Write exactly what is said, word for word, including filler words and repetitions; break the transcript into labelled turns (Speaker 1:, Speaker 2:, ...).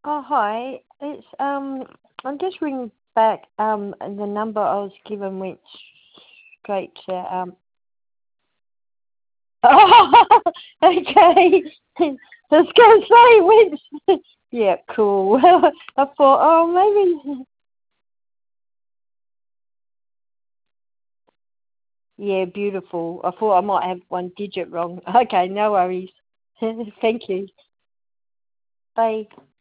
Speaker 1: Oh, hi. It's um, I'm just ringing back. Um, and the number I was given went straight to um. Oh, okay. I was gonna say it went. Yeah, cool. I thought, oh, maybe. Yeah, beautiful. I thought I might have one digit wrong. Okay, no worries. Thank you. Bye.